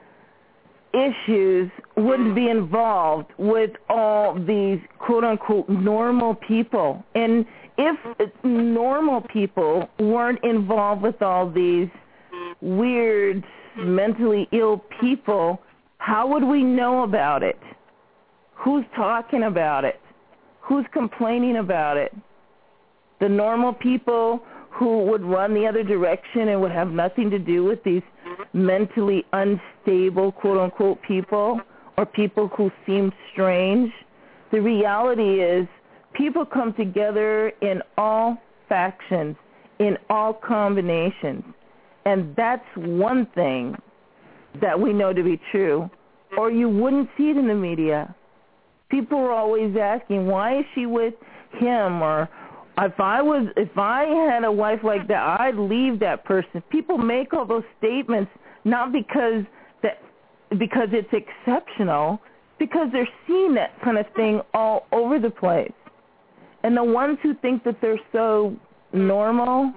issues wouldn't be involved with all these quote-unquote normal people. And if normal people weren't involved with all these weird, mentally ill people, how would we know about it? Who's talking about it? Who's complaining about it? The normal people who would run the other direction and would have nothing to do with these mentally unstable, quote-unquote, people, or people who seem strange. The reality is people come together in all factions, in all combinations, and that's one thing that we know to be true, or you wouldn't see it in the media. People are always asking, why is she with him? Or if I was, if I had a wife like that, I'd leave that person. People make all those statements not because that, because it's exceptional, because they're seeing that kind of thing all over the place. And the ones who think that they're so normal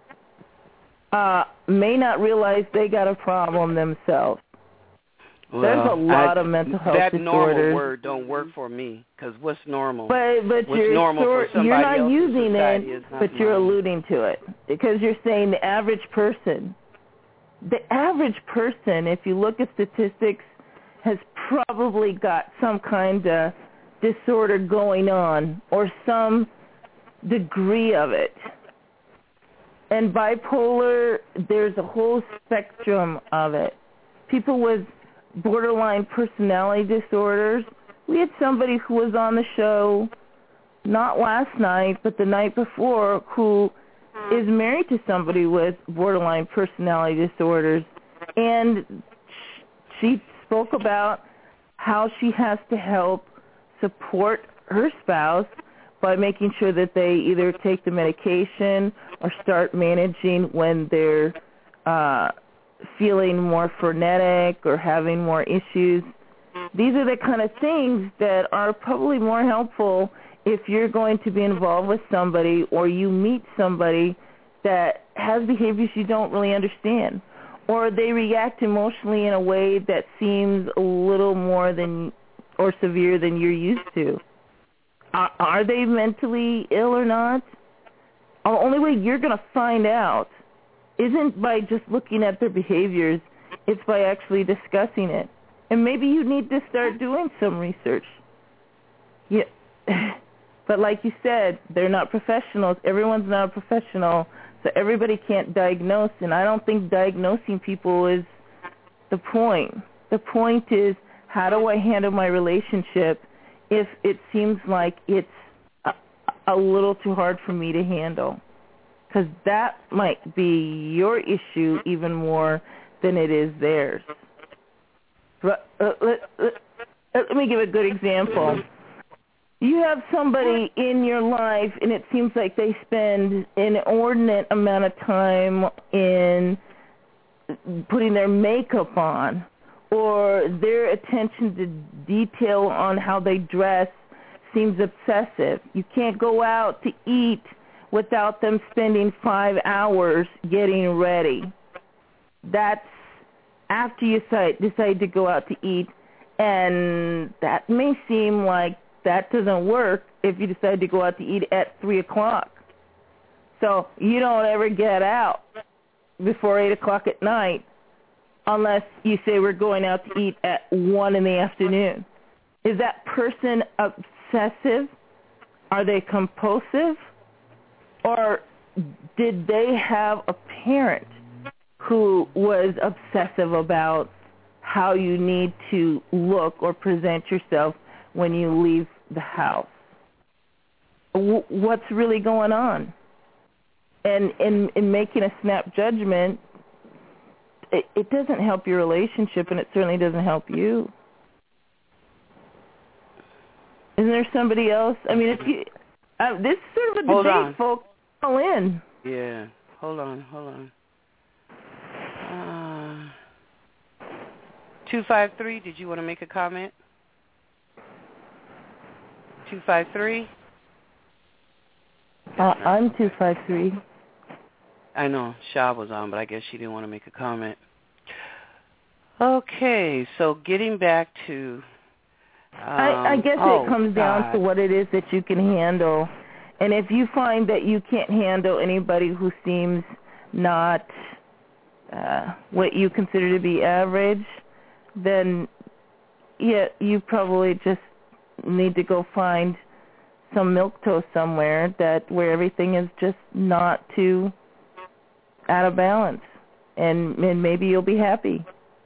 uh, may not realize they got a problem themselves. Well, there's a lot I, of mental health that disorders. That normal word don't work for me, because what's normal? But but what's you're normal sort, for somebody you're not else using in it, but mine. You're alluding to it because you're saying the average person. The average person, if you look at statistics, has probably got some kind of disorder going on or some degree of it. And bipolar, there's a whole spectrum of it. People with borderline personality disorders. We had somebody who was on the show not last night, but the night before, who is married to somebody with borderline personality disorders. And she spoke about how she has to help support her spouse by making sure that they either take the medication or start managing when they're uh, feeling more frenetic or having more issues. These are the kind of things that are probably more helpful if you're going to be involved with somebody or you meet somebody that has behaviors you don't really understand, or they react emotionally in a way that seems a little more than or severe than you're used to. Are, are they mentally ill or not? The only way you're going to find out isn't by just looking at their behaviors, it's by actually discussing it. And maybe you need to start doing some research. Yeah. But like you said, they're not professionals. Everyone's not a professional, so everybody can't diagnose, and I don't think diagnosing people is the point. The point is, how do I handle my relationship if it seems like it's a, a little too hard for me to handle? Because that might be your issue even more than it is theirs. But, uh, let, let, let me give a good example. You have somebody in your life, and it seems like they spend an inordinate amount of time in putting their makeup on, or their attention to detail on how they dress seems obsessive. You can't go out to eat without them spending five hours getting ready. That's after you decide to go out to eat, and that may seem like that doesn't work if you decide to go out to eat at three o'clock. So you don't ever get out before eight o'clock at night unless you say we're going out to eat at one in the afternoon. Is that person obsessive? Are they compulsive? Or did they have a parent who was obsessive about how you need to look or present yourself when you leave the house? What's really going on? And in, in making a snap judgment, it, it doesn't help your relationship, and it certainly doesn't help you. Isn't there somebody else? I mean, if you, uh, this is sort of a hold debate, on. folks. Call in. Yeah, hold on, hold on. Uh, two five three, did you want to make a comment? two five three? Uh, I'm two five three. I know, Shah was on, but I guess she didn't want to make a comment. Okay, so getting back to... Um, I, I guess oh, it comes God. down to what it is that you can handle. And if you find that you can't handle anybody who seems not uh, what you consider to be average, then yeah, you probably just need to go find some milquetoast somewhere that where everything is just not too out of balance, and, and maybe you'll be happy.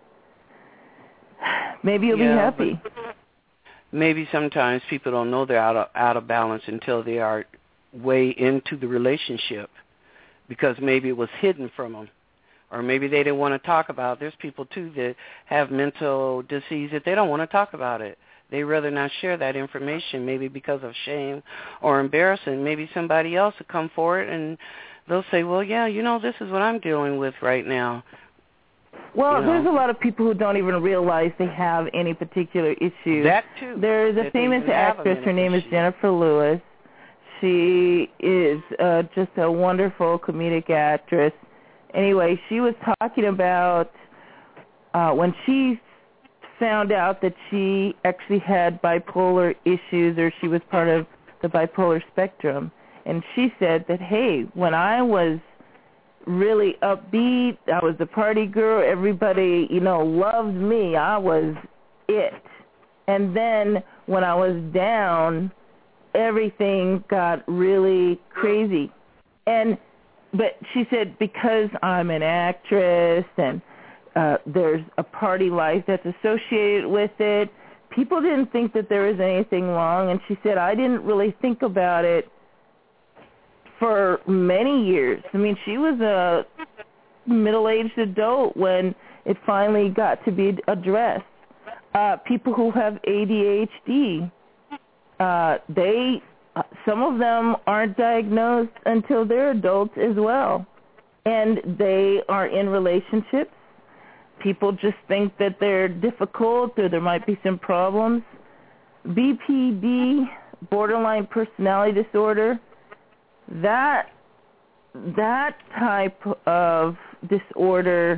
Maybe you'll yeah, be happy. Maybe sometimes people don't know they're out of, out of balance until they are way into the relationship, because maybe it was hidden from them, or maybe they didn't want to talk about it. There's people, too, that have mental disease that they don't want to talk about it. They rather not share that information, maybe because of shame or embarrassment. Maybe somebody else will come forward and they'll say, well, yeah, you know, this is what I'm dealing with right now. Well, you know? There's a lot of people who don't even realize they have any particular issue. That, too. There is a famous actress. Her name is Jennifer Lewis. She is uh, just a wonderful comedic actress. Anyway, she was talking about uh, when she found out that she actually had bipolar issues, or she was part of the bipolar spectrum. And she said that, hey, when I was really upbeat, I was the party girl, everybody, you know, loved me, I was it. And then when I was down, everything got really crazy. And but she said, because I'm an actress and uh, there's a party life that's associated with it, people didn't think that there was anything wrong. And she said, I didn't really think about it for many years. I mean, she was a middle-aged adult when it finally got to be addressed. Uh, people who have A D H D, uh, they, uh, some of them aren't diagnosed until they're adults as well. And they are in relationships. People just think that they're difficult or there might be some problems. B P D, borderline personality disorder, that that type of disorder,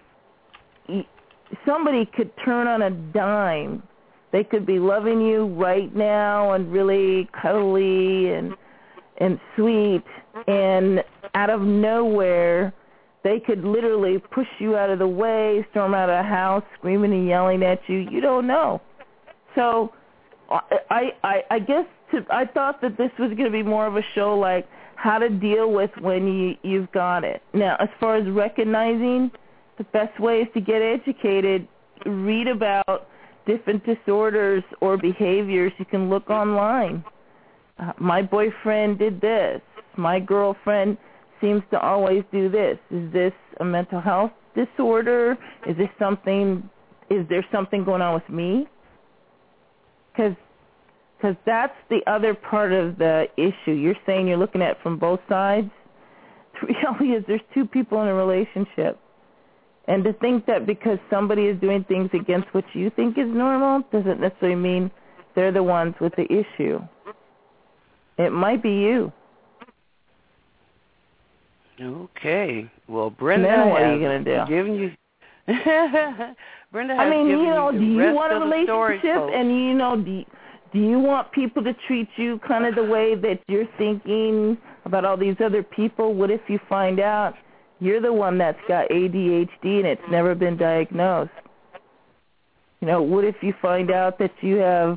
somebody could turn on a dime. They could be loving you right now and really cuddly and and sweet, and out of nowhere, they could literally push you out of the way, storm out of the house, screaming and yelling at you. You don't know. So I I, I guess to, I thought that this was going to be more of a show like how to deal with when you, you've got it. Now, as far as recognizing, the best way is to get educated, read about different disorders or behaviors. You can look online. Uh, my boyfriend did this. My girlfriend seems to always do this. Is this a mental health disorder? Is this something, is there something going on with me? Because Because that's the other part of the issue. You're saying you're looking at it from both sides. The reality is there's two people in a relationship. And to think that because somebody is doing things against what you think is normal doesn't necessarily mean they're the ones with the issue. It might be you. Okay. Well, Brenda then what has are you going to do? given you... Brenda has I mean, given you know, you do the you rest want a of the story, relationship? folks. And, you know, do you, do you want people to treat you kind of the way that you're thinking about all these other people? What if you find out You're the one that's got A D H D and it's never been diagnosed. You know, what if you find out that you have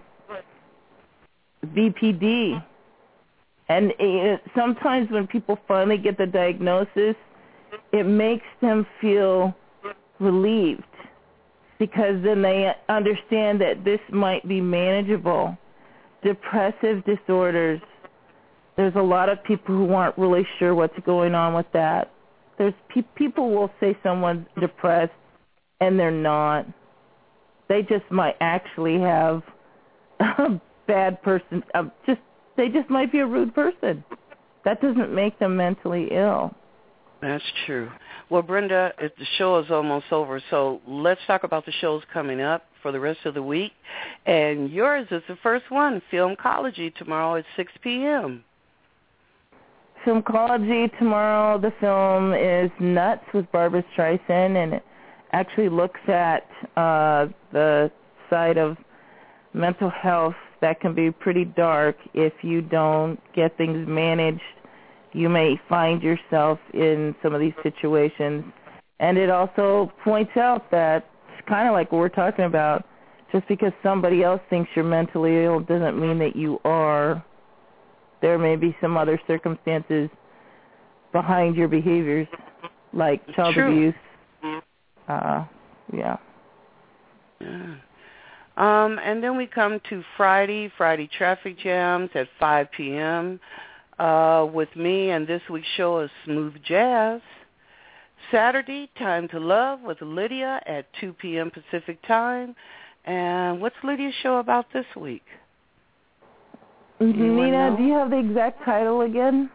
B P D? And it, sometimes when people finally get the diagnosis, it makes them feel relieved because then they understand that this might be manageable. Depressive disorders, there's a lot of people who aren't really sure what's going on with that. There's pe- people will say someone's depressed and they're not. They just might actually have a bad person. Uh, just they just might be a rude person. That doesn't make them mentally ill. That's true. Well, Brenda, it, the show is almost over, so let's talk about the shows coming up for the rest of the week. And yours is the first one, Filmcology, tomorrow at six p.m. Filmcology tomorrow, the film is Nuts with Barbra Streisand, and it actually looks at uh, the side of mental health that can be pretty dark if you don't get things managed. You may find yourself in some of these situations. And it also points out that it's kind of like what we're talking about. Just because somebody else thinks you're mentally ill doesn't mean that you are. There may be some other circumstances behind your behaviors, like child True. abuse. Uh, yeah. Yeah. Um, and then we come to Friday, Friday Traffic Jams at five p.m. Uh, with me, and this week's show is Smooth Jazz. Saturday, Time to Love with Lydia at two p.m. Pacific Time. And what's Lydia's show about this week? Anyone Nina, know? do you have the exact title again?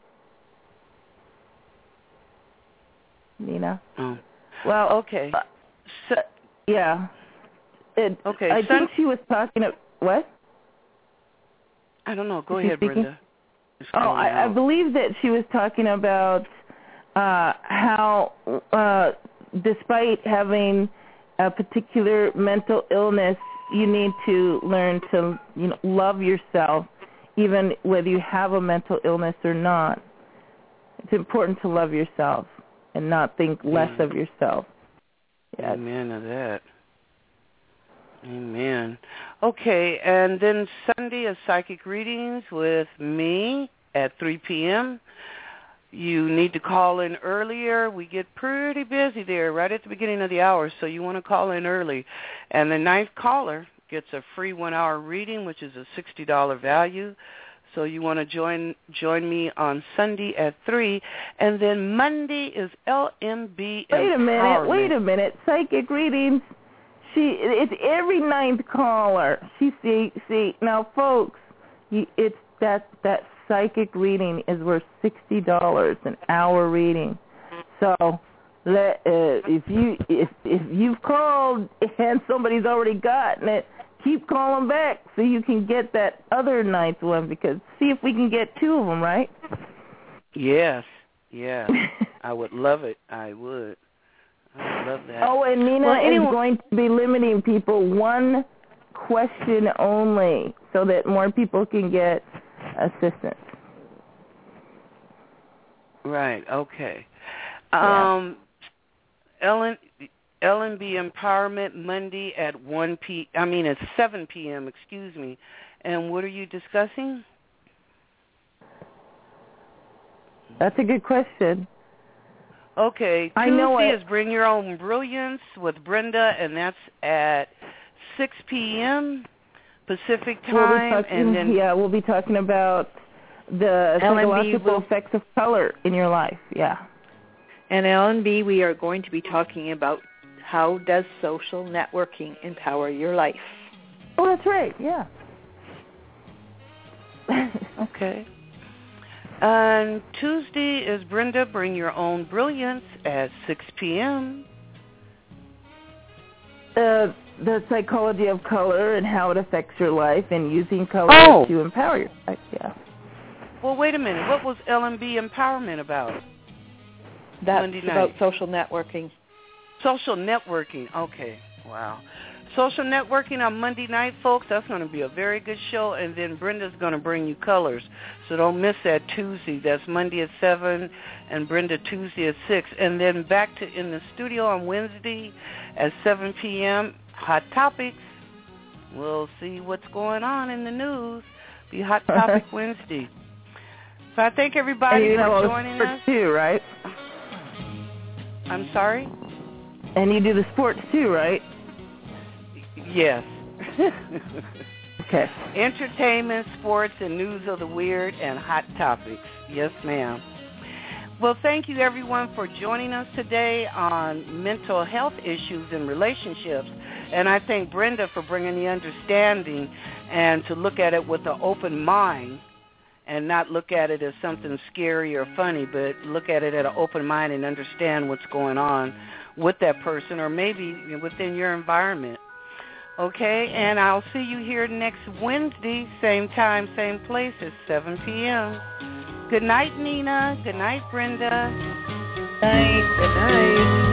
Nina? Oh. Well, Okay. Uh, So, yeah. It, okay. I Sun- think she was talking of, what? I don't know. Go Is she ahead, speaking? Brenda. It's Oh, going I, I out. believe that she was talking about uh, how, uh, despite having a particular mental illness, you need to learn to, you know, love yourself, even whether you have a mental illness or not. It's important to love yourself and not think less Yeah. of yourself. Yes. Amen to that. Amen. Okay, and then Sunday is Psychic Readings with me at three p.m. You need to call in earlier. We get pretty busy there right at the beginning of the hour, so you want to call in early. And the ninth caller gets a free one-hour reading, which is a sixty dollars value. So you want to join join me on Sunday at three. And then Monday is L M B Wait a minute, Empowerment. wait a minute. Psychic Readings. She, it's every ninth caller. She see, see now, folks. You, it's that that psychic reading is worth sixty dollars an hour reading. So, let uh, if you if if you've called and somebody's already gotten it, keep calling back so you can get that other ninth one. Because see if we can get two of them, right? Yes, yeah. I would love it. I would. I love that. Oh, and Nina well, anyone, is going to be limiting people one question only so that more people can get assistance. Right, okay. Yeah. Um, Ellen, L and B Empowerment Monday at one p. I mean at seven p.m., excuse me. And what are you discussing? That's a good question. Okay, I know Tuesday it. is Bring Your Own Brilliance with Brenda, and that's at six p.m. Pacific We'll be time. talking, and then yeah, we'll be talking about the L and B psychological will, effects of color in your life. Yeah. and L and B, we are going to be talking about how does social networking empower your life. Oh, that's right. Yeah. Okay. And Tuesday is Brenda, Bring Your Own Brilliance at six p.m. Uh, the psychology of color and how it affects your life and using color Oh. to empower your life. Yeah. Well, wait a minute. What was L and B Empowerment about? That's Monday about night. social networking. Social networking. Okay. Wow. Social networking on Monday night, folks. That's going to be a very good show. And then Brenda's going to bring you colors. So don't miss that Tuesday. That's Monday at seven and Brenda Tuesday at six. And then back to in the studio on Wednesday at seven p.m. Hot Topics. We'll see what's going on in the news. Be Hot Topic Wednesday. So I thank everybody and you for know, joining sports us. Too, right? I'm sorry? And you do the sports too, right? Yes. Okay. Entertainment, sports, and news of the weird and hot topics. Yes, ma'am. Well, thank you, everyone, for joining us today on mental health issues and relationships. And I thank Brenda for bringing the understanding and to look at it with an open mind and not look at it as something scary or funny, but look at it at an open mind and understand what's going on with that person or maybe within your environment. Okay, and I'll see you here next Wednesday, same time, same place at seven p.m. Good night, Nina. Good night, Brenda. Night. Good night.